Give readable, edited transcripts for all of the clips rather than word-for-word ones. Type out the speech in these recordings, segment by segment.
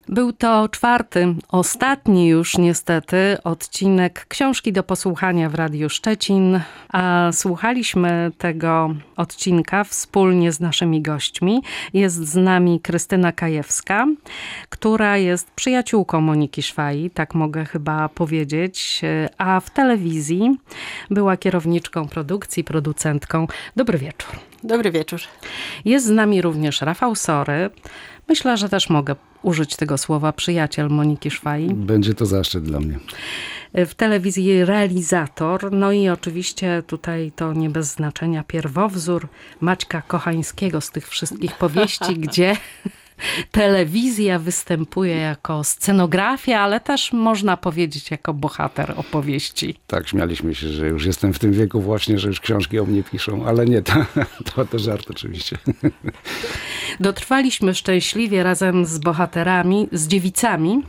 Był to czwarty, ostatni już niestety odcinek książki do posłuchania w Radiu Szczecin, a słuchaliśmy tego odcinka wspólnie z naszymi gośćmi. Jest z nami Krystyna Kajewska, która jest przyjaciółką Moniki Szwaj, tak mogę chyba powiedzieć, a w telewizji była kierowniczką produkcji, producentką. Dobry wieczór. Dobry wieczór. Jest z nami również Rafał Sory. Myślę, że też mogę użyć tego słowa, przyjaciel Moniki Szwaj. Będzie to zaszczyt dla mnie. W telewizji realizator, no i oczywiście tutaj to nie bez znaczenia pierwowzór Maćka Kochańskiego z tych wszystkich powieści, gdzie telewizja występuje jako scenografia, ale też można powiedzieć jako bohater opowieści. Tak, śmialiśmy się, że już jestem w tym wieku właśnie, że już książki o mnie piszą, ale nie, to żart oczywiście. Dotrwaliśmy szczęśliwie razem z bohaterami, z dziewicami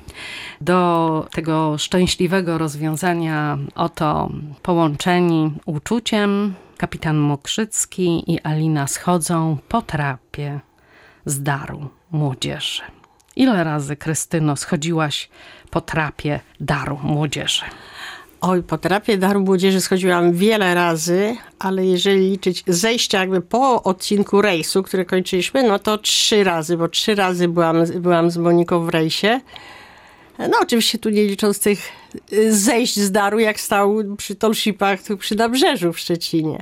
do tego szczęśliwego rozwiązania, oto połączeni uczuciem. Kapitan Mokrzycki i Alina schodzą po trapie z daru młodzieży. Ile razy, Krystyno, schodziłaś po trapie daru młodzieży? Oj, po trapie daru młodzieży schodziłam wiele razy, ale jeżeli liczyć zejścia jakby po odcinku rejsu, który kończyliśmy, no to 3 razy, bo 3 razy byłam z Moniką w rejsie. No oczywiście tu nie licząc tych zejść z daru, jak stał przy Tolshipach, tu przy Nabrzeżu w Szczecinie.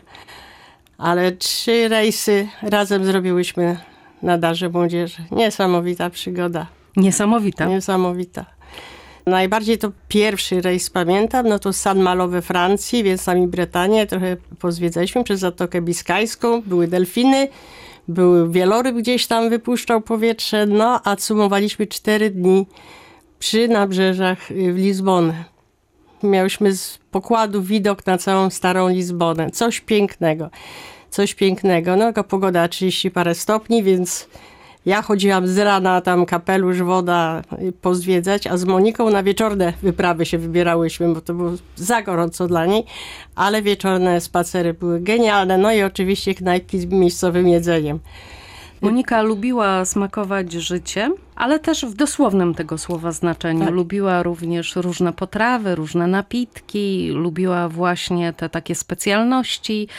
Ale 3 rejsy razem zrobiłyśmy na darze młodzieży. Niesamowita przygoda. Niesamowita. Niesamowita. Najbardziej to pierwszy rejs pamiętam, no to San Malo we Francji, więc sami Brytanię trochę pozwiedzaliśmy przez Zatokę Biskajską, były delfiny, był wieloryb gdzieś tam wypuszczał powietrze, no a sumowaliśmy 4 dni przy nabrzeżach w Lizbonę. Miałyśmy z pokładu widok na całą starą Lizbonę. Coś pięknego. Coś pięknego. No, pogoda 30 parę stopni, więc ja chodziłam z rana, tam kapelusz, woda pozwiedzać, a z Moniką na wieczorne wyprawy się wybierałyśmy, bo to było za gorąco dla niej, ale wieczorne spacery były genialne. No i oczywiście knajpki z miejscowym jedzeniem. Monika lubiła smakować życiem, ale też w dosłownym tego słowa znaczeniu. Tak. Lubiła również różne potrawy, różne napitki, lubiła właśnie te takie specjalności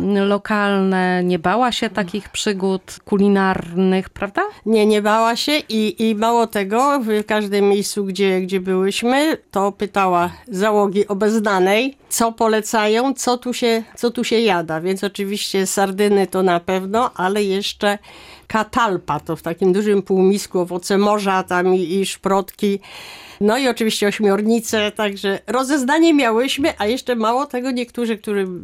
lokalne. Nie bała się takich przygód kulinarnych, prawda? Nie bała się i mało tego, w każdym miejscu, gdzie byłyśmy, to pytała załogi obeznanej, co polecają, co tu się jada. Więc oczywiście sardyny to na pewno, ale jeszcze katalpa, to w takim dużym półmisku owoce morza tam i szprotki. No i oczywiście ośmiornice, także rozeznanie miałyśmy, a jeszcze mało tego niektórzy,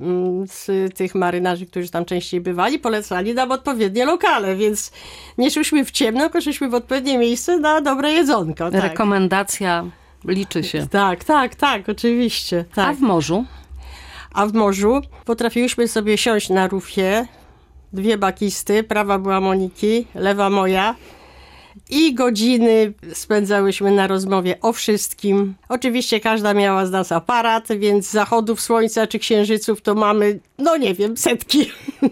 z tych marynarzy, którzy tam częściej bywali, polecali nam odpowiednie lokale, więc nie szłyśmy w ciemno, tylko szłyśmy w odpowiednie miejsce na dobre jedzonko. Tak. Rekomendacja liczy się. Tak, oczywiście. Tak. A w morzu? A w morzu potrafiłyśmy sobie siąść na rufie, 2 bakisty, prawa była Moniki, lewa moja. I godziny spędzałyśmy na rozmowie o wszystkim. Oczywiście każda miała z nas aparat, więc zachodów słońca czy księżyców to mamy, no nie wiem, setki.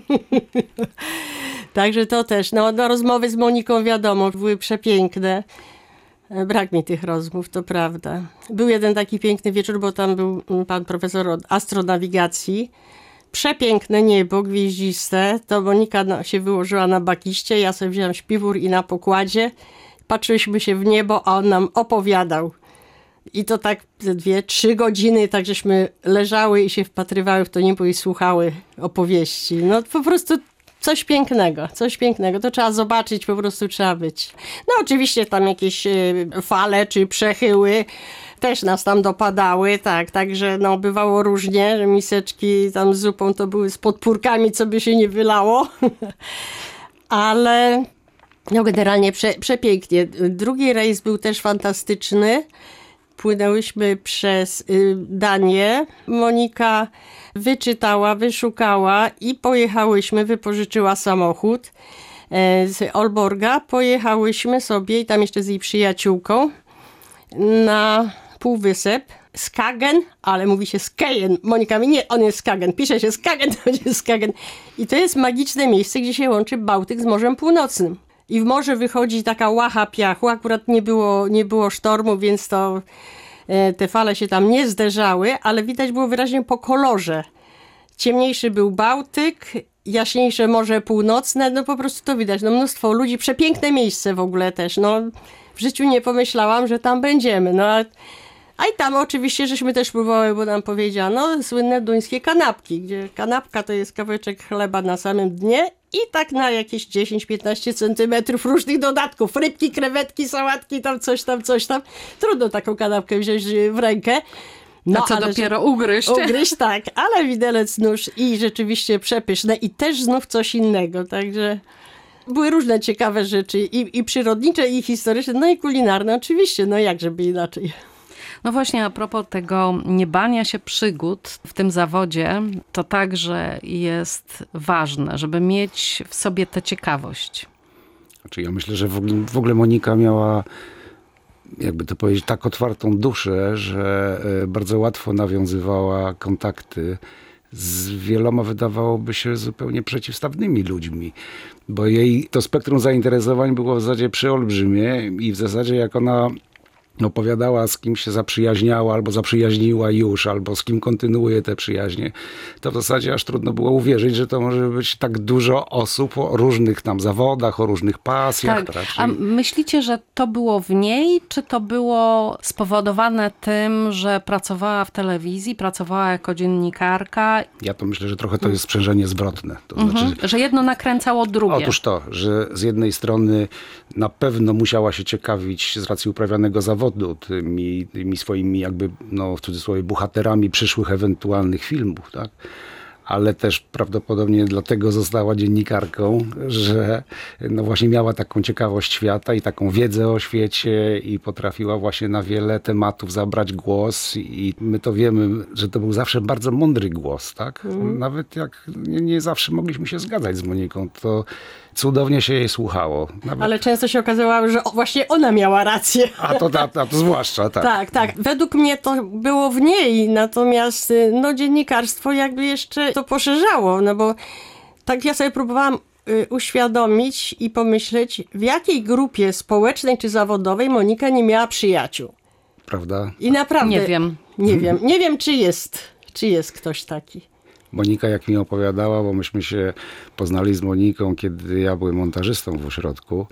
Także to też, no rozmowy z Moniką wiadomo, były przepiękne. Brak mi tych rozmów, to prawda. Był jeden taki piękny wieczór, bo tam był pan profesor od astronawigacji. Przepiękne niebo, gwieździste, to Monika się wyłożyła na bakiście, ja sobie wziąłem śpiwór i na pokładzie. Patrzyliśmy się w niebo, a on nam opowiadał. I to tak 2-3 godziny, tak żeśmy leżały i się wpatrywały w to niebo i słuchały opowieści. No po prostu coś pięknego. To trzeba zobaczyć, po prostu trzeba być. No oczywiście tam jakieś fale czy przechyły też nas tam dopadały, tak, także no bywało różnie, że miseczki tam z zupą to były z podpórkami, co by się nie wylało, ale no generalnie przepięknie. Drugi rejs był też fantastyczny. Płynęłyśmy przez Danię. Monika wyczytała, wyszukała i pojechałyśmy, wypożyczyła samochód z Olborga. Pojechałyśmy sobie i tam jeszcze z jej przyjaciółką na półwysep Skagen, ale mówi się Skagen. Monika mi nie, on jest Skagen. Pisze się Skagen, to jest Skagen. I to jest magiczne miejsce, gdzie się łączy Bałtyk z Morzem Północnym. i w morze wychodzi taka łacha piachu. Akurat nie było sztormu, więc to te fale się tam nie zderzały, ale widać było wyraźnie po kolorze. Ciemniejszy był Bałtyk, jaśniejsze Morze Północne, no po prostu to widać. No mnóstwo ludzi, przepiękne miejsce w ogóle też. No w życiu nie pomyślałam, że tam będziemy. No a i tam oczywiście żeśmy też próbowały, bo nam powiedziano, słynne duńskie kanapki, gdzie kanapka to jest kawałeczek chleba na samym dnie i tak na jakieś 10-15 centymetrów różnych dodatków. Rybki, krewetki, sałatki, tam coś tam. Trudno taką kanapkę wziąć w rękę. No, a co dopiero ugryźć. Ugryźć, tak, ale widelec, nóż i rzeczywiście przepyszne i też znów coś innego, także były różne ciekawe rzeczy i przyrodnicze, i historyczne, no i kulinarne oczywiście, no jakżeby inaczej. No właśnie, a propos tego niebania się przygód w tym zawodzie, to także jest ważne, żeby mieć w sobie tę ciekawość. Znaczy ja myślę, że w ogóle Monika miała, jakby to powiedzieć, tak otwartą duszę, że bardzo łatwo nawiązywała kontakty z wieloma, wydawałoby się, zupełnie przeciwstawnymi ludźmi. Bo jej to spektrum zainteresowań było w zasadzie przeolbrzymie i w zasadzie jak ona opowiadała, z kim się zaprzyjaźniała, albo zaprzyjaźniła już, albo z kim kontynuuje te przyjaźnie, to w zasadzie aż trudno było uwierzyć, że to może być tak dużo osób o różnych tam zawodach, o różnych pasjach. Tak. A myślicie, że to było w niej, czy to było spowodowane tym, że pracowała w telewizji, pracowała jako dziennikarka? Ja to myślę, że trochę to jest sprzężenie zwrotne. To znaczy, że jedno nakręcało drugie. Otóż to, że z jednej strony na pewno musiała się ciekawić z racji uprawianego zawodu tymi swoimi jakby, no w cudzysłowie, bohaterami przyszłych ewentualnych filmów, tak? Ale też prawdopodobnie dlatego została dziennikarką, że no właśnie miała taką ciekawość świata i taką wiedzę o świecie i potrafiła właśnie na wiele tematów zabrać głos i my to wiemy, że to był zawsze bardzo mądry głos, tak? Nawet jak nie zawsze mogliśmy się zgadzać z Moniką, to cudownie się jej słuchało. Nawet... Ale często się okazywało, że właśnie ona miała rację. A to zwłaszcza, tak. Tak. Według mnie to było w niej, natomiast no, dziennikarstwo jakby jeszcze to poszerzało, no bo tak ja sobie próbowałam uświadomić i pomyśleć, w jakiej grupie społecznej czy zawodowej Monika nie miała przyjaciół. Prawda? I naprawdę... Nie wiem, czy jest ktoś taki. Monika, jak mi opowiadała, bo myśmy się poznali z Moniką, kiedy ja byłem montażystą w ośrodku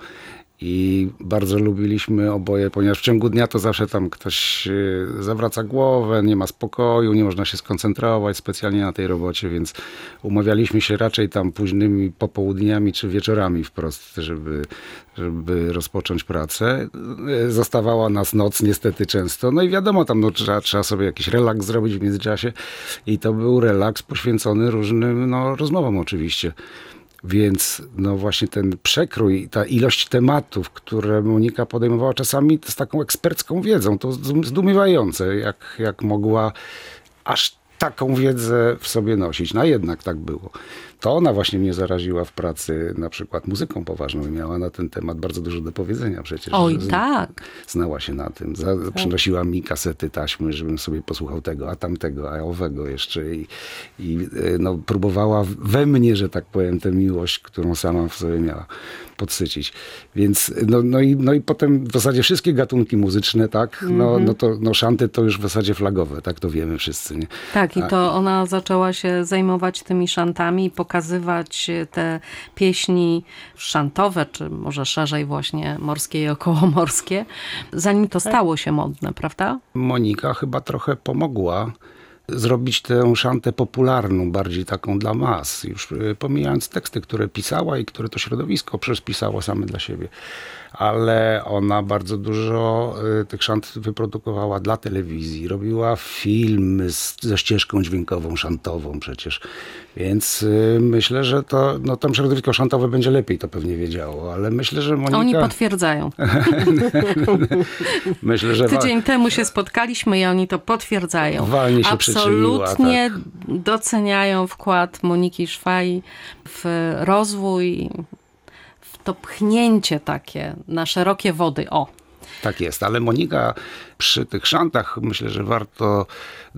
i bardzo lubiliśmy oboje, ponieważ w ciągu dnia to zawsze tam ktoś zawraca głowę, nie ma spokoju, nie można się skoncentrować specjalnie na tej robocie, więc umawialiśmy się raczej tam późnymi popołudniami czy wieczorami wprost, żeby rozpocząć pracę. Zostawała nas noc niestety często, no i wiadomo, tam no, trzeba sobie jakiś relaks zrobić w międzyczasie i to był relaks poświęcony różnym rozmowom oczywiście. Więc no właśnie ten przekrój, ta ilość tematów, które Monika podejmowała czasami z taką ekspercką wiedzą, to zdumiewające, jak mogła aż taką wiedzę w sobie nosić. No jednak tak było. To ona właśnie mnie zaraziła w pracy na przykład muzyką poważną i miała na ten temat bardzo dużo do powiedzenia przecież. Oj, tak. Znała się na tym. Przynosiła mi kasety, taśmy, żebym sobie posłuchał tego, a tamtego, a owego jeszcze i no, próbowała we mnie, że tak powiem, tę miłość, którą sama w sobie miała, podsycić. Więc no i potem w zasadzie wszystkie gatunki muzyczne, tak, no szanty to już w zasadzie flagowe, tak to wiemy wszyscy, nie? Tak, i to ona zaczęła się zajmować tymi szantami i pokazywać te pieśni szantowe, czy może szerzej właśnie morskie i okołomorskie, zanim to stało się modne, prawda? Monika chyba trochę pomogła zrobić tę szantę popularną, bardziej taką dla mas, już pomijając teksty, które pisała i które to środowisko przecież pisało same dla siebie. Ale ona bardzo dużo tych szant wyprodukowała dla telewizji. Robiła filmy ze ścieżką dźwiękową, szantową przecież. Więc myślę, że to, no tam środowisko szantowe będzie lepiej to pewnie wiedziało, ale myślę, że Monika... Oni potwierdzają. Myślę, że tydzień temu się spotkaliśmy i oni to potwierdzają. Walnie się absolutnie tak. Doceniają wkład Moniki Szwaj w rozwój, w to pchnięcie takie na szerokie wody. O. Tak jest, ale Monika przy tych szantach myślę, że warto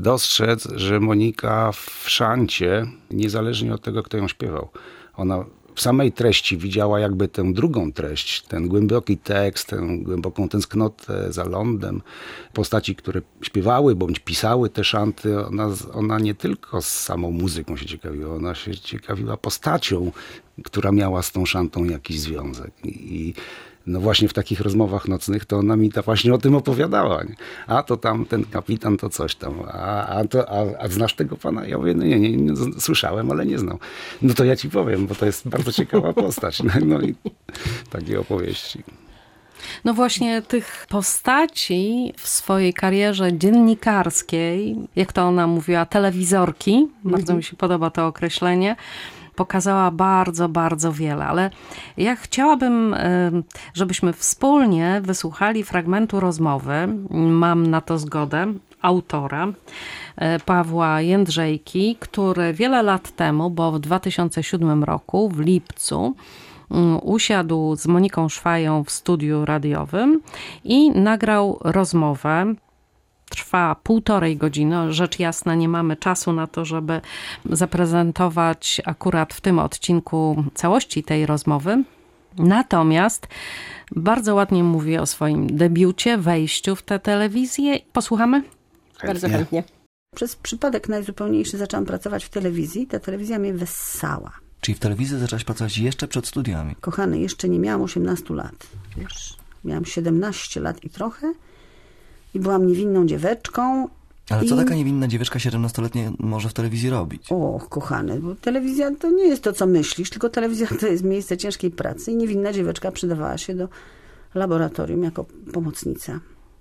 dostrzec, że Monika w szancie, niezależnie od tego, kto ją śpiewał, ona w samej treści widziała jakby tę drugą treść, ten głęboki tekst, tę głęboką tęsknotę za lądem, postaci, które śpiewały bądź pisały te szanty, ona nie tylko z samą muzyką się ciekawiła, ona się ciekawiła postacią, która miała z tą szantą jakiś związek. I no właśnie w takich rozmowach nocnych to ona mi właśnie o tym opowiadała. Nie? A to tam ten kapitan to coś tam. A znasz tego pana? Ja mówię, no nie, słyszałem, ale nie znam. No to ja ci powiem, bo to jest bardzo ciekawa postać. No i takie opowieści. No właśnie tych postaci w swojej karierze dziennikarskiej, jak to ona mówiła, telewizorki, bardzo mi się podoba to określenie, pokazała bardzo, bardzo wiele, ale ja chciałabym, żebyśmy wspólnie wysłuchali fragmentu rozmowy, mam na to zgodę, autora Pawła Jędrzejki, który wiele lat temu, bo w 2007 roku, w lipcu, usiadł z Moniką Szwają w studiu radiowym i nagrał rozmowę. Trwa 1,5 godziny. Rzecz jasna, nie mamy czasu na to, żeby zaprezentować akurat w tym odcinku całości tej rozmowy. Natomiast bardzo ładnie mówi o swoim debiucie, wejściu w tę telewizję. Posłuchamy? Bardzo chętnie. Przez przypadek najzupełniejszy zaczęłam pracować w telewizji. Ta telewizja mnie wessała. Czyli w telewizji zaczęłaś pracować jeszcze przed studiami? Kochany, jeszcze nie miałam 18 lat. Wiesz, miałam 17 lat i trochę. I byłam niewinną dzieweczką. Ale co taka niewinna dzieweczka 17-letnia może w telewizji robić? O, kochany, bo telewizja to nie jest to, co myślisz, tylko telewizja to jest miejsce ciężkiej pracy i niewinna dzieweczka przydawała się do laboratorium jako pomocnica.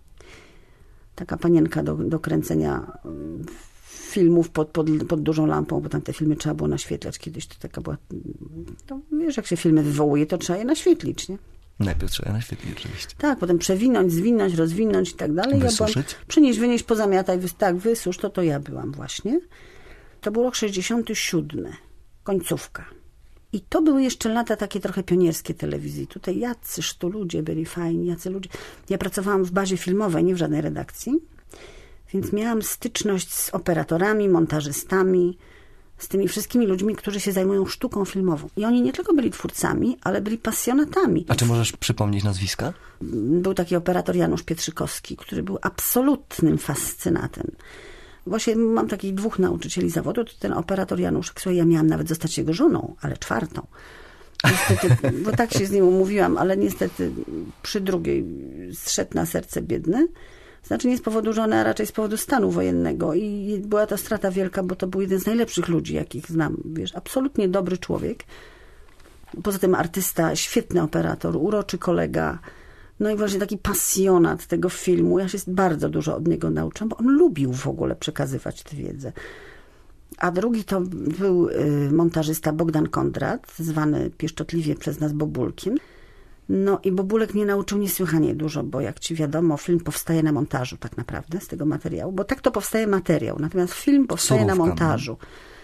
Taka panienka do kręcenia filmów pod dużą lampą, bo tam te filmy trzeba było naświetlać kiedyś. To taka była... To wiesz, jak się filmy wywołuje, to trzeba je naświetlić, nie? Najpierw trzeba naświetlić, oczywiście. Tak, potem przewinąć, zwinąć, rozwinąć i tak dalej. Wysuszyć? Ja byłam, przynieść, wynieść, pozamiataj, wysusz, to ja byłam właśnie. To był rok 67, końcówka. I to były jeszcze lata takie trochę pionierskie telewizji. Tutaj jacyż tu ludzie byli fajni, jacy ludzie. Ja pracowałam w bazie filmowej, nie w żadnej redakcji, więc miałam styczność z operatorami, montażystami, z tymi wszystkimi ludźmi, którzy się zajmują sztuką filmową. I oni nie tylko byli twórcami, ale byli pasjonatami. A czy możesz przypomnieć nazwiska? Był taki operator Janusz Pietrzykowski, który był absolutnym fascynatem. Właśnie mam takich 2 nauczycieli zawodu, to ten operator Januszek, słuchaj, ja miałam nawet zostać jego żoną, ale 4. Niestety, bo tak się z nim umówiłam, ale niestety przy drugiej zszedł na serce biedny. Znaczy nie z powodu żony, a raczej z powodu stanu wojennego. I była to strata wielka, bo to był jeden z najlepszych ludzi, jakich znam. Wiesz, absolutnie dobry człowiek. Poza tym artysta, świetny operator, uroczy kolega. No i właśnie taki pasjonat tego filmu. Ja się bardzo dużo od niego nauczyłam, bo on lubił w ogóle przekazywać tę wiedzę. A drugi to był montażysta Bogdan Kondrat, zwany pieszczotliwie przez nas Bobulkiem. No i Bobulek mnie nauczył niesłychanie dużo, bo jak ci wiadomo, film powstaje na montażu tak naprawdę z tego materiału, bo tak to powstaje materiał, natomiast film powstaje na montażu.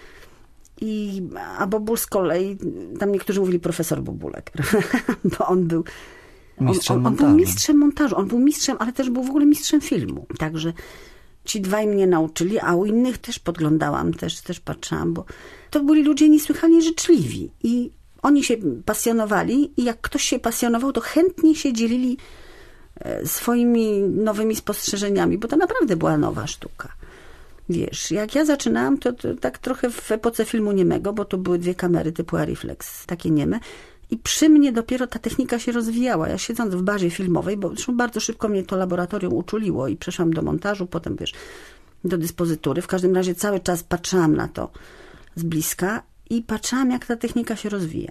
A Bobul z kolei, tam niektórzy mówili profesor Bobulek, bo on był mistrzem montażu. On był mistrzem montażu, on był mistrzem, ale też był w ogóle mistrzem filmu. Także ci dwaj mnie nauczyli, a u innych też podglądałam, też patrzyłam, bo to byli ludzie niesłychanie życzliwi i oni się pasjonowali i jak ktoś się pasjonował, to chętnie się dzielili swoimi nowymi spostrzeżeniami, bo to naprawdę była nowa sztuka. Wiesz, jak ja zaczynałam, to tak trochę w epoce filmu niemego, bo to były 2 kamery typu Arriflex, takie nieme. I przy mnie dopiero ta technika się rozwijała. Ja siedząc w bazie filmowej, bo zresztą bardzo szybko mnie to laboratorium uczuliło i przeszłam do montażu, potem wiesz, do dyspozytury. W każdym razie cały czas patrzyłam na to z bliska i patrzyłam, jak ta technika się rozwija.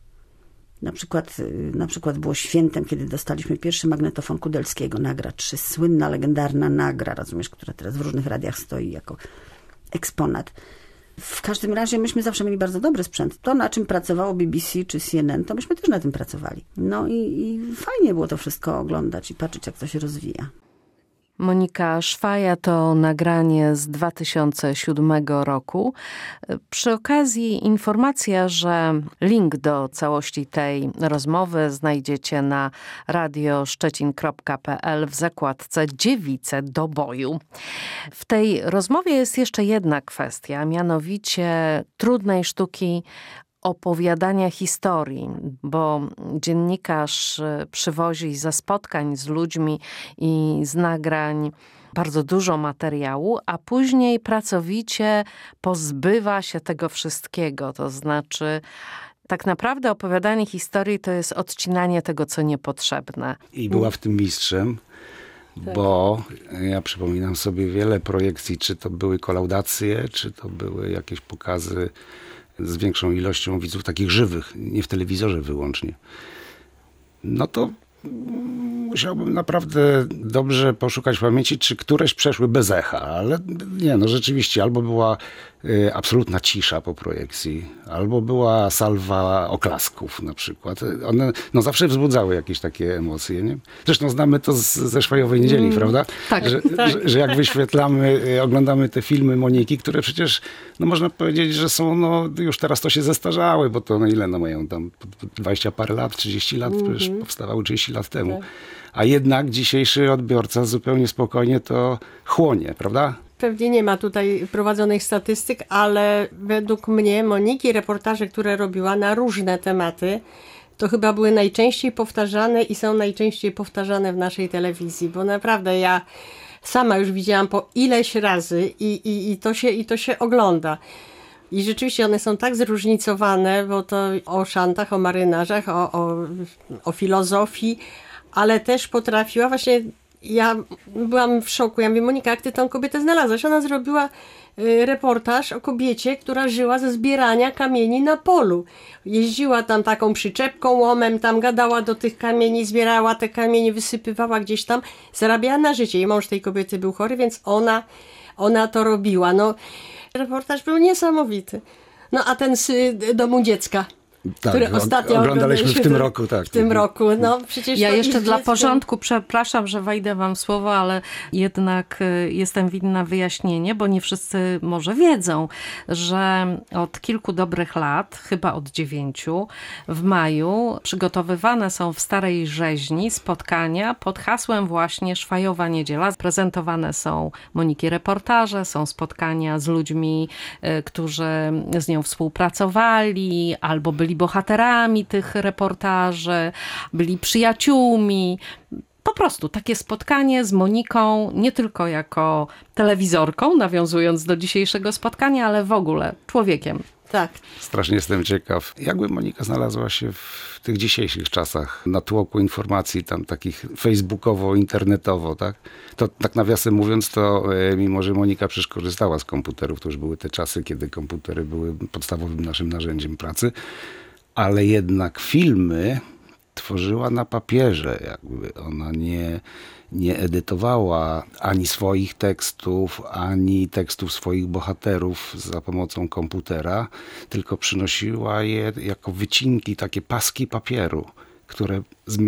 Na przykład było świętem, kiedy dostaliśmy pierwszy magnetofon Kudelskiego, Nagra 3, słynna, legendarna Nagra, rozumiesz, która teraz w różnych radiach stoi jako eksponat. W każdym razie myśmy zawsze mieli bardzo dobry sprzęt. To, na czym pracowało BBC czy CNN, to myśmy też na tym pracowali. No i fajnie było to wszystko oglądać i patrzeć, jak to się rozwija. Monika Szwaja to nagranie z 2007 roku. Przy okazji informacja, że link do całości tej rozmowy znajdziecie na radioszczecin.pl w zakładce Dziewice do boju. W tej rozmowie jest jeszcze jedna kwestia, mianowicie trudnej sztuki opowiadania historii, bo dziennikarz przywozi ze spotkań z ludźmi i z nagrań bardzo dużo materiału, a później pracowicie pozbywa się tego wszystkiego. To znaczy, tak naprawdę opowiadanie historii to jest odcinanie tego, co niepotrzebne. I była w tym mistrzem, bo ja przypominam sobie wiele projekcji, czy to były kolaudacje, czy to były jakieś pokazy z większą ilością widzów, takich żywych, nie w telewizorze wyłącznie. No to musiałbym naprawdę dobrze poszukać w pamięci, czy któreś przeszły bez echa, ale nie, no rzeczywiście, albo była absolutna cisza po projekcji, albo była salwa oklasków na przykład. One no, zawsze wzbudzały jakieś takie emocje, nie? Zresztą znamy to ze Szwajowej Niedzieli, prawda? Tak. Że jak wyświetlamy, oglądamy te filmy Moniki, które przecież, no można powiedzieć, że są, no już teraz to się zestarzały, bo to no ile no mają tam 20 parę lat, 30 lat, przecież powstawały 30 lat temu. A jednak dzisiejszy odbiorca zupełnie spokojnie to chłonie, prawda? Pewnie nie ma tutaj prowadzonych statystyk, ale według mnie Moniki reportaże, które robiła na różne tematy, to chyba były najczęściej powtarzane i są najczęściej powtarzane w naszej telewizji, bo naprawdę ja sama już widziałam po ileś razy i to się ogląda. I rzeczywiście one są tak zróżnicowane, bo to o szantach, o marynarzach, o filozofii, ale też potrafiła właśnie. Ja byłam w szoku. Ja mówię, Monika, jak ty tą kobietę znalazłaś? Ona zrobiła reportaż o kobiecie, która żyła ze zbierania kamieni na polu. Jeździła tam taką przyczepką, łomem, tam gadała do tych kamieni, zbierała te kamienie, wysypywała gdzieś tam, zarabiała na życie. I mąż tej kobiety był chory, więc ona to robiła. No, reportaż był niesamowity. No a ten z domu dziecka. Tak, który ostatnio oglądaliśmy w tym roku, tak. W tym roku, no przecież Ja to jeszcze dla dzieckiem. porządku, przepraszam, że wejdę wam w słowo, ale jednak jestem winna wyjaśnienie, bo nie wszyscy może wiedzą, że od kilku dobrych lat, chyba od 9, w maju przygotowywane są w Starej Rzeźni spotkania pod hasłem właśnie Szwajowa Niedziela. Prezentowane są Moniki reportaże, są spotkania z ludźmi, którzy z nią współpracowali albo byli bohaterami tych reportaży, byli przyjaciółmi. Po prostu takie spotkanie z Moniką, nie tylko jako telewizorką, nawiązując do dzisiejszego spotkania, ale w ogóle człowiekiem. Tak. Strasznie jestem ciekaw, jakby Monika znalazła się w tych dzisiejszych czasach na tłoku informacji tam takich facebookowo-internetowo, tak? To tak nawiasem mówiąc, to mimo, że Monika przecież korzystała z komputerów, to już były te czasy, kiedy komputery były podstawowym naszym narzędziem pracy, ale jednak filmy tworzyła na papierze, jakby ona nie edytowała ani swoich tekstów, ani tekstów swoich bohaterów za pomocą komputera, tylko przynosiła je jako wycinki, takie paski papieru, które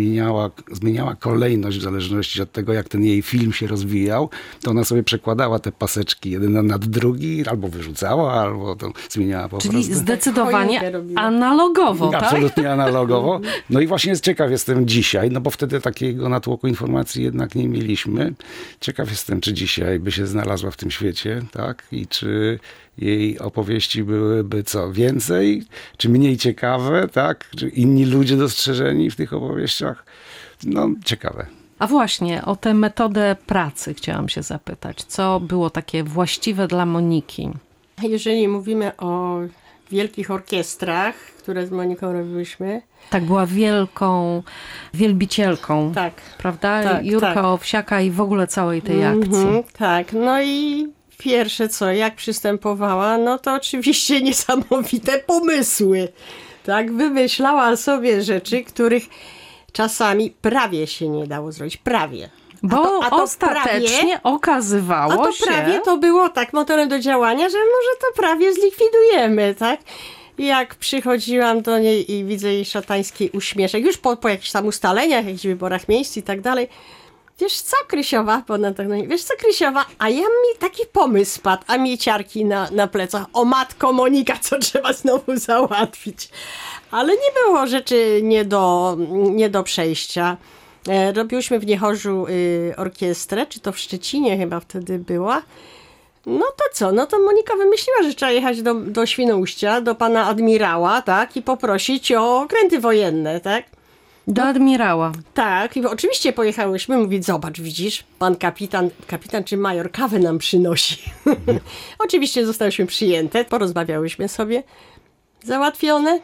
zmieniała kolejność w zależności od tego, jak ten jej film się rozwijał, to ona sobie przekładała te paseczki jeden nad drugi, albo wyrzucała, albo to zmieniała po Czyli prostu. zdecydowanie analogowo, tak? Absolutnie analogowo. No i właśnie ciekaw jestem dzisiaj, no bo wtedy takiego natłoku informacji jednak nie mieliśmy. Ciekaw jestem, czy dzisiaj by się znalazła w tym świecie, tak? I czy jej opowieści byłyby co, więcej, czy mniej ciekawe, tak? Czy inni ludzie dostrzeżeni w tych opowieściach? No, ciekawe. A właśnie, o tę metodę pracy chciałam się zapytać. Co było takie właściwe dla Moniki? Jeżeli mówimy o wielkich orkiestrach, które z Moniką robiłyśmy. Tak, była wielką wielbicielką, Tak. prawda? Tak, Jurka tak. Owsiaka i w ogóle całej tej akcji. Tak, no i pierwsze co, jak przystępowała, no to oczywiście niesamowite pomysły. Tak, wymyślała sobie rzeczy, których czasami prawie się nie dało zrobić. Prawie. Bo A to ostatecznie prawie, okazywało się... prawie to było tak motorem do działania, że może to prawie zlikwidujemy, tak? I jak przychodziłam do niej i widzę jej szatański uśmieszek, już po jakichś tam ustaleniach, jakichś wyborach miejsc i tak dalej. Wiesz co, Krysiowa? Wiesz co, Krysiowa? A ja mi taki pomysł spadł, a mi ciarki na plecach. O matko Monika, co trzeba znowu załatwić. Ale nie było rzeczy nie do przejścia. Robiłyśmy w Niechorzu orkiestrę, czy to w Szczecinie chyba wtedy była. No to co? No to Monika wymyśliła, że trzeba jechać do Świnoujścia, do pana admirała, tak? I poprosić o okręty wojenne, tak? Do admirała. Tak, i oczywiście pojechałyśmy, mówić, zobacz, widzisz, pan kapitan czy major kawę nam przynosi. Oczywiście zostałyśmy przyjęte, porozmawiałyśmy sobie. Załatwione.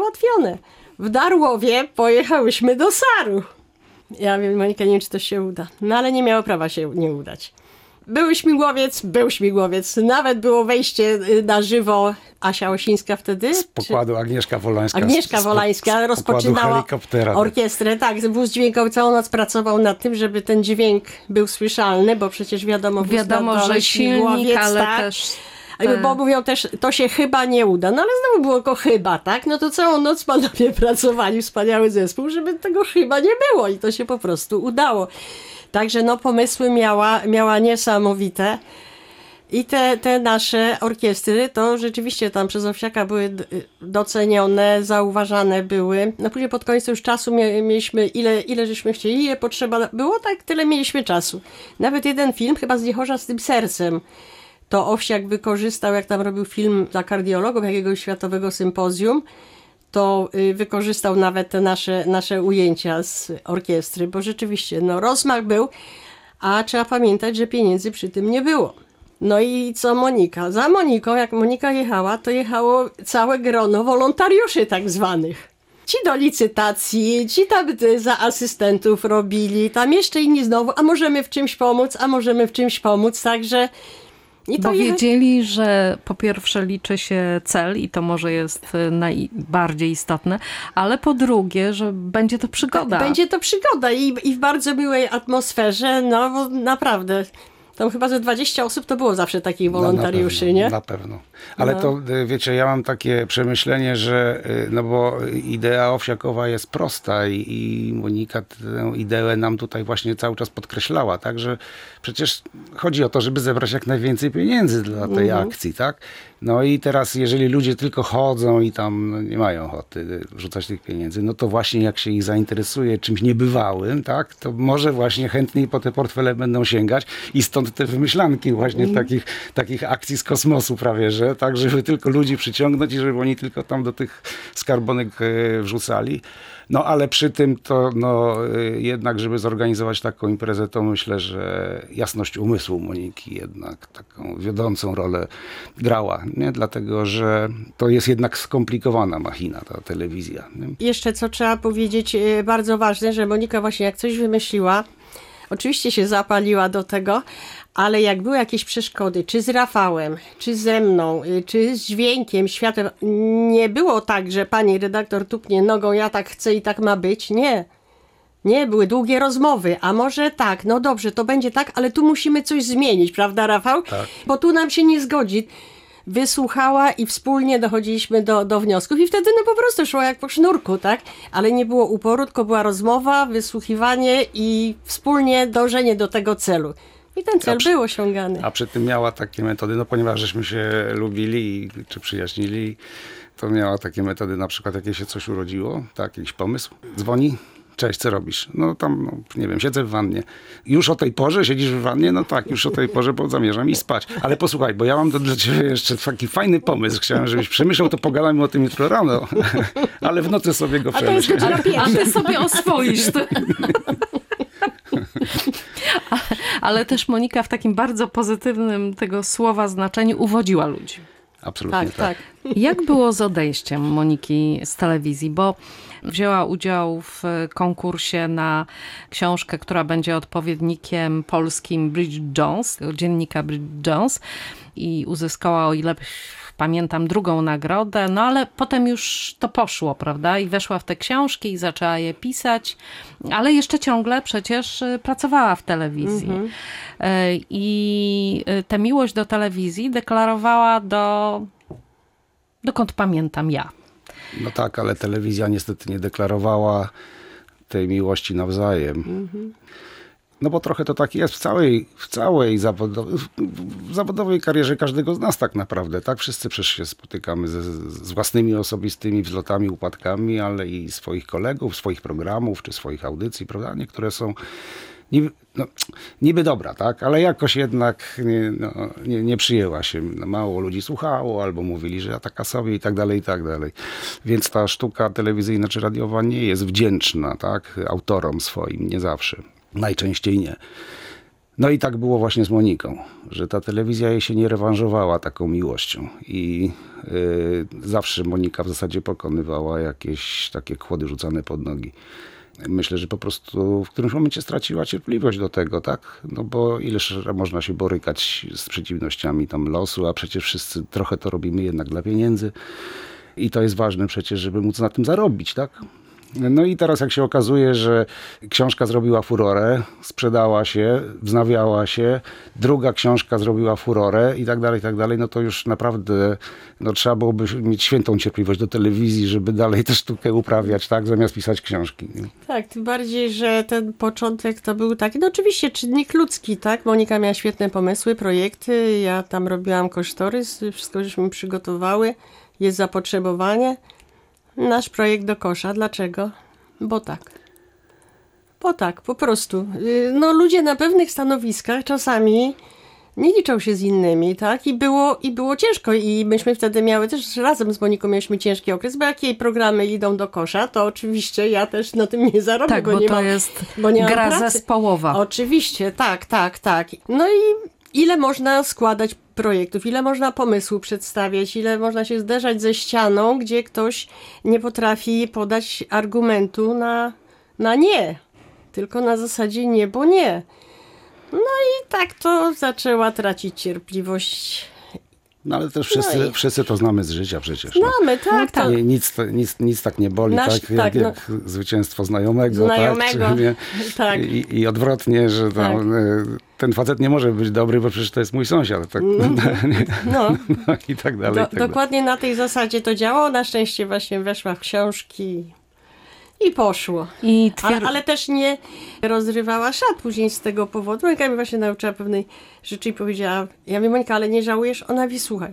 W Darłowie pojechałyśmy do Saru. Ja wiem, Monika, nie wiem, czy to się uda. No ale nie miało prawa się nie udać. Był śmigłowiec. Nawet było wejście na żywo. Asia Osińska wtedy. Z pokładu Agnieszka Wolańska. Rozpoczynała helikoptera. orkiestrę. Tak, wóz dźwiękowy całą noc pracował nad tym, żeby ten dźwięk był słyszalny, bo przecież wiadomo, że silnik, ale tak. też... Bo mówią też, to się chyba nie uda. No ale znowu było tylko chyba, tak? No to całą noc panowie pracowali, wspaniały zespół, żeby tego chyba nie było i to się po prostu udało. Także no pomysły miała niesamowite. I te nasze orkiestry to rzeczywiście tam przez Owsiaka były docenione, zauważane były. No później pod koniec już czasu mieliśmy ile żeśmy chcieli, ile potrzeba było, tak tyle mieliśmy czasu. Nawet jeden film, chyba z Niechorza z tym sercem, to Owsiak wykorzystał, jak tam robił film dla kardiologów jakiegoś światowego sympozjum, to wykorzystał nawet te nasze ujęcia z orkiestry, bo rzeczywiście no, rozmach był, a trzeba pamiętać, że pieniędzy przy tym nie było. No i co Monika? Za Moniką, jak Monika jechała, to jechało całe grono wolontariuszy tak zwanych. Ci do licytacji, ci tam za asystentów robili, tam jeszcze inni znowu, a możemy w czymś pomóc, także... Bo wiedzieli, że po pierwsze liczy się cel i to może jest najbardziej istotne, ale po drugie, że będzie to przygoda. Będzie to przygoda i w bardzo miłej atmosferze, no bo naprawdę... Tam chyba ze 20 osób to było zawsze takich wolontariuszy, nie? Na pewno. Ale to, wiecie, ja mam takie przemyślenie, że no bo idea Owsiakowa jest prosta i Monika tę ideę nam tutaj właśnie cały czas podkreślała, tak, że przecież chodzi o to, żeby zebrać jak najwięcej pieniędzy dla tej akcji, tak? No i teraz, jeżeli ludzie tylko chodzą i tam nie mają ochoty wrzucać tych pieniędzy, no to właśnie jak się ich zainteresuje czymś niebywałym, tak, to może właśnie chętniej po te portfele będą sięgać i stąd te wymyślanki właśnie takich akcji z kosmosu prawie, że tak, żeby tylko ludzi przyciągnąć i żeby oni tylko tam do tych skarbonek wrzucali. No ale przy tym to jednak, żeby zorganizować taką imprezę, to myślę, że jasność umysłu Moniki jednak taką wiodącą rolę grała, nie? Dlatego, że to jest jednak skomplikowana machina, ta telewizja. Nie? Jeszcze co trzeba powiedzieć, bardzo ważne, że Monika właśnie jak coś wymyśliła, oczywiście się zapaliła do tego, ale jak były jakieś przeszkody, czy z Rafałem, czy ze mną, czy z dźwiękiem, światłem, nie było tak, że pani redaktor tupnie nogą, ja tak chcę i tak ma być. Nie. Nie, były długie rozmowy, a może tak, no dobrze, to będzie tak, ale tu musimy coś zmienić, prawda Rafał? Tak. Bo tu nam się nie zgodzi. Wysłuchała i wspólnie dochodziliśmy do wniosków i wtedy no po prostu szło jak po sznurku, tak? Ale nie było uporu, tylko była rozmowa, wysłuchiwanie i wspólnie dążenie do tego celu. I ten cel był osiągany. A przy tym miała takie metody, no ponieważ żeśmy się lubili czy przyjaźnili, to miała takie metody, na przykład jak jej się coś urodziło, tak, jakiś pomysł, dzwoni. Cześć, co robisz? No tam, nie wiem, siedzę w wannie. Już o tej porze siedzisz w wannie? No tak, już o tej porze, bo zamierzam iść spać. Ale posłuchaj, bo ja mam dla ciebie jeszcze taki fajny pomysł. Chciałem, żebyś przemyślał, to pogadamy o tym jutro rano. Ale w nocy sobie go przemyślę. A ty sobie oswoisz. Ale też Monika w takim bardzo pozytywnym tego słowa znaczeniu uwodziła ludzi. Absolutnie tak. Jak było z odejściem Moniki z telewizji? Bo wzięła udział w konkursie na książkę, która będzie odpowiednikiem polskim Bridget Jones, dziennika Bridget Jones i uzyskała, o ile pamiętam, drugą nagrodę, no ale potem już to poszło, prawda? I weszła w te książki i zaczęła je pisać, ale jeszcze ciągle przecież pracowała w telewizji. I tę miłość do telewizji deklarowała dokąd pamiętam ja. No tak, ale telewizja niestety nie deklarowała tej miłości nawzajem. No bo trochę to tak jest w całej zawodowej karierze każdego z nas tak naprawdę. Tak, wszyscy przecież się spotykamy z własnymi osobistymi wzlotami, upadkami, ale i swoich kolegów, swoich programów czy swoich audycji, prawda? Niektóre są niby dobra, tak? Ale jakoś jednak nie przyjęła się. Mało ludzi słuchało albo mówili, że ja taka sobie i tak dalej, i tak dalej. Więc ta sztuka telewizyjna czy radiowa nie jest wdzięczna, tak? Autorom swoim, nie zawsze. Najczęściej nie. No i tak było właśnie z Moniką, że ta telewizja jej się nie rewanżowała taką miłością i zawsze Monika w zasadzie pokonywała jakieś takie kłody rzucane pod nogi. Myślę, że po prostu w którymś momencie straciła cierpliwość do tego, tak? No bo ileż można się borykać z przeciwnościami tam losu, a przecież wszyscy trochę to robimy jednak dla pieniędzy i to jest ważne przecież, żeby móc na tym zarobić, tak? No i teraz jak się okazuje, że książka zrobiła furorę, sprzedała się, wznawiała się, druga książka zrobiła furorę i tak dalej, no to już naprawdę trzeba byłoby mieć świętą cierpliwość do telewizji, żeby dalej tę sztukę uprawiać, tak, zamiast pisać książki. Tak, tym bardziej, że ten początek to był taki, no oczywiście czynnik ludzki, tak? Monika miała świetne pomysły, projekty, ja tam robiłam kosztorys, wszystko żeśmy przygotowały, jest zapotrzebowanie. Nasz projekt do kosza. Dlaczego? Bo tak. Po prostu. No ludzie na pewnych stanowiskach czasami nie liczą się z innymi, tak? I było ciężko i myśmy wtedy miały też razem z Moniką mieliśmy ciężki okres, bo jak jej programy idą do kosza, to oczywiście ja też na tym nie zarobię, Tak, bo nie to mam, jest bo nie mam gra pracy. zespołowa. Oczywiście, tak. No i ile można składać projektów, ile można pomysłu przedstawiać, ile można się zderzać ze ścianą, gdzie ktoś nie potrafi podać argumentu na nie, tylko na zasadzie nie, bo nie. No i tak to zaczęła tracić cierpliwość. No ale też wszyscy to znamy z życia przecież. Znamy, tak. To nic tak nie boli, jak zwycięstwo znajomego. Tak? Tak. I odwrotnie, że tam, ten facet nie może być dobry, bo przecież to jest mój sąsiad. Tak? No i tak dalej. Dokładnie na tej zasadzie to działało. Na szczęście właśnie weszła w książki i poszło. Ale też nie rozrywała szat później z tego powodu. Monika mi właśnie nauczyła pewnej rzeczy i powiedziała, ja mówię, Monika, ale nie żałujesz? Ona mówi, słuchaj,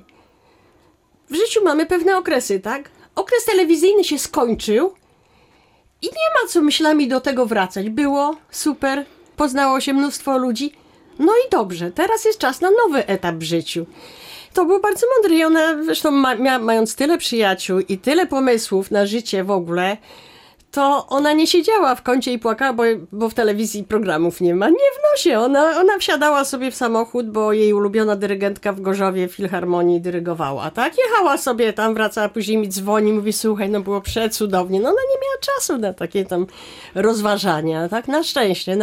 w życiu mamy pewne okresy, tak? Okres telewizyjny się skończył i nie ma co myślami do tego wracać. Było super, poznało się mnóstwo ludzi. No i dobrze, teraz jest czas na nowy etap w życiu. To było bardzo mądre i ona zresztą mając tyle przyjaciół i tyle pomysłów na życie w ogóle, to ona nie siedziała w kącie i płakała, bo w telewizji programów nie ma. Nie w nosie. Ona wsiadała sobie w samochód, bo jej ulubiona dyrygentka w Gorzowie Filharmonii dyrygowała, tak? Jechała sobie tam, wracała, później mi dzwoni, mówi, słuchaj, no było przecudownie. No ona nie miała czasu na takie tam rozważania, tak? Na szczęście,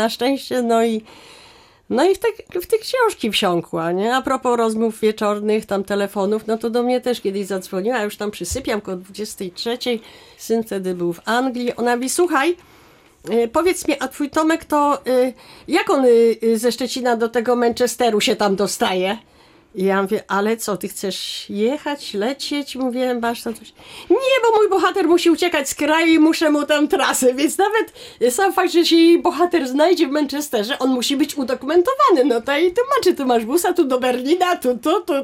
no i w te książki wsiąkła, nie? A propos rozmów wieczornych, tam telefonów, no to do mnie też kiedyś zadzwoniła, ja już tam przysypiam koło 23, syn wtedy był w Anglii, ona mówi, słuchaj, powiedz mi, a twój Tomek to, jak on ze Szczecina do tego Manchesteru się tam dostaje? I ja mówię, ale co, ty chcesz jechać, lecieć? Mówię, masz tam coś. Nie, bo mój bohater musi uciekać z kraju i muszę mu tam trasę, więc nawet sam fakt, że się jej bohater znajdzie w Manchesterze, on musi być udokumentowany. No to i tłumaczy, tu masz busa, tu do Berlina, tu.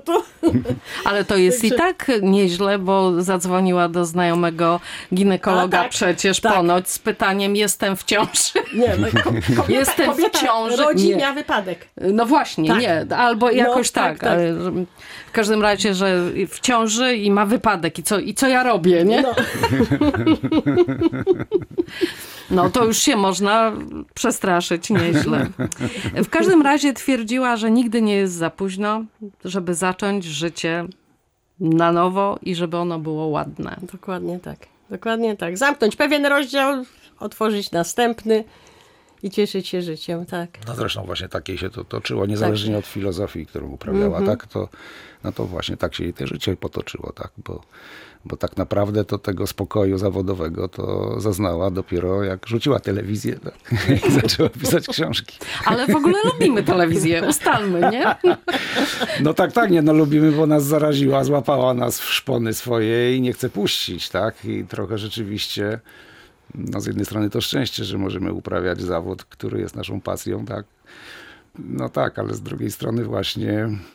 Ale to jest i tak nieźle, bo zadzwoniła do znajomego ginekologa przecież ponoć z pytaniem, jestem w ciąży. Nie, no, jestem w ciąży. Rodzi miała wypadek. No właśnie, nie, albo jakoś tak. W każdym razie, że w ciąży i ma wypadek. I co ja robię, nie? No to już się można przestraszyć nieźle. W każdym razie twierdziła, że nigdy nie jest za późno, żeby zacząć życie na nowo i żeby ono było ładne. Dokładnie tak. Zamknąć pewien rozdział, otworzyć następny i cieszyć się życiem, tak. No zresztą właśnie takiej się to toczyło, niezależnie od filozofii, którą uprawiała, tak? To właśnie tak się jej to życie potoczyło, tak? Bo tak naprawdę to tego spokoju zawodowego to zaznała dopiero jak rzuciła telewizję, tak? I zaczęła pisać książki. Ale w ogóle lubimy telewizję, ustalmy, nie? No tak, nie, no lubimy, bo nas zaraziła, złapała nas w szpony swoje i nie chce puścić, tak? I trochę rzeczywiście, no z jednej strony to szczęście, że możemy uprawiać zawód, który jest naszą pasją, tak? No tak, ale z drugiej strony właśnie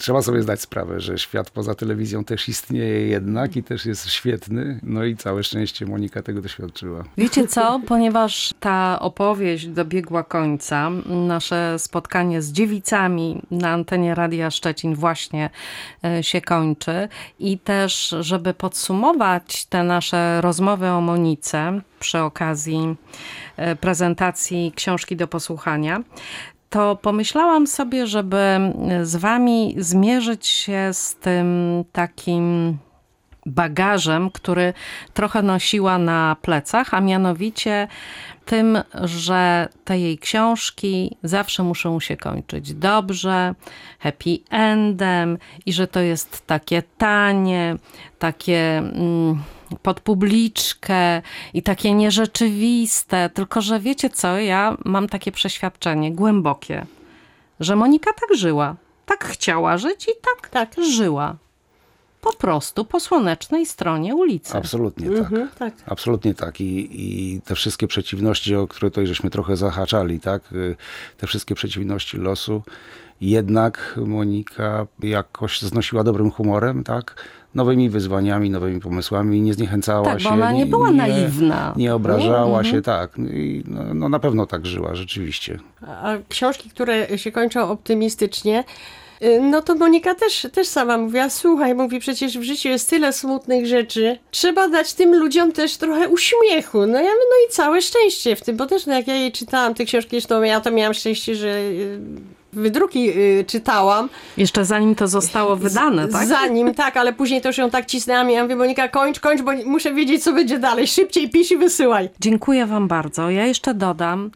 trzeba sobie zdać sprawę, że świat poza telewizją też istnieje jednak i też jest świetny. No i całe szczęście Monika tego doświadczyła. Wiecie co? Ponieważ ta opowieść dobiegła końca, nasze spotkanie z dziewicami na antenie Radia Szczecin właśnie się kończy i też, żeby podsumować te nasze rozmowy o Monice przy okazji prezentacji książki do posłuchania, to pomyślałam sobie, żeby z wami zmierzyć się z tym takim bagażem, który trochę nosiła na plecach, a mianowicie tym, że te jej książki zawsze muszą się kończyć dobrze, happy endem i że to jest takie tanie, takie pod publiczkę i takie nierzeczywiste. Tylko że wiecie co, ja mam takie przeświadczenie głębokie, że Monika tak żyła, tak chciała żyć i tak żyła. Po prostu po słonecznej stronie ulicy. Absolutnie tak. Tak. Absolutnie tak. I te wszystkie przeciwności, o które tutaj żeśmy trochę zahaczali, tak? Te wszystkie przeciwności losu, jednak Monika jakoś znosiła dobrym humorem, tak? Nowymi wyzwaniami, nowymi pomysłami, nie zniechęcała tak, się. bo ona nie była naiwna. Nie obrażała się, tak. I no, na pewno tak żyła, rzeczywiście. A książki, które się kończą optymistycznie, no to Monika też sama mówiła, słuchaj, mówi, przecież w życiu jest tyle smutnych rzeczy, trzeba dać tym ludziom też trochę uśmiechu. No ja mówię, no i całe szczęście w tym, bo też jak ja jej czytałam te książki, zresztą ja to miałam szczęście, że wydruki czytałam. Jeszcze zanim to zostało wydane, tak? Zanim, tak, ale później to już ją tak cisnęłam i ja mówię, Monika, kończ, bo muszę wiedzieć, co będzie dalej. Szybciej pisz i wysyłaj. Dziękuję wam bardzo. Ja jeszcze dodam,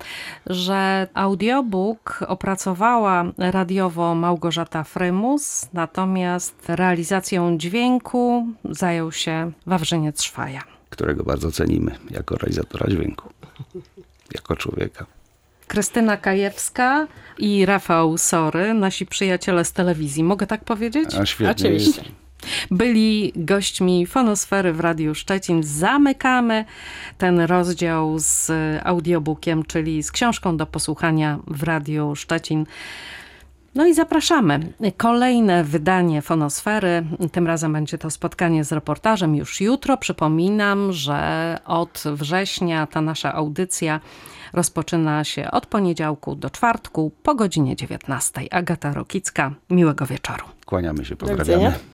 że audiobook opracowała radiowo Małgorzata Frymus, natomiast realizacją dźwięku zajął się Wawrzyniec Szwaja, Którego bardzo cenimy jako realizatora dźwięku, jako człowieka. Krystyna Kajewska i Rafał Sory, nasi przyjaciele z telewizji. Mogę tak powiedzieć? A świetnie. Oczywiście. Byli gośćmi Fonosfery w Radiu Szczecin. Zamykamy ten rozdział z audiobookiem, czyli z książką do posłuchania w Radiu Szczecin. No i zapraszamy. Kolejne wydanie Fonosfery. Tym razem będzie to spotkanie z reportażem już jutro. Przypominam, że od września ta nasza audycja rozpoczyna się od poniedziałku do czwartku po godzinie 19. Agata Rokicka. Miłego wieczoru. Kłaniamy się, Do widzenia. pozdrawiamy.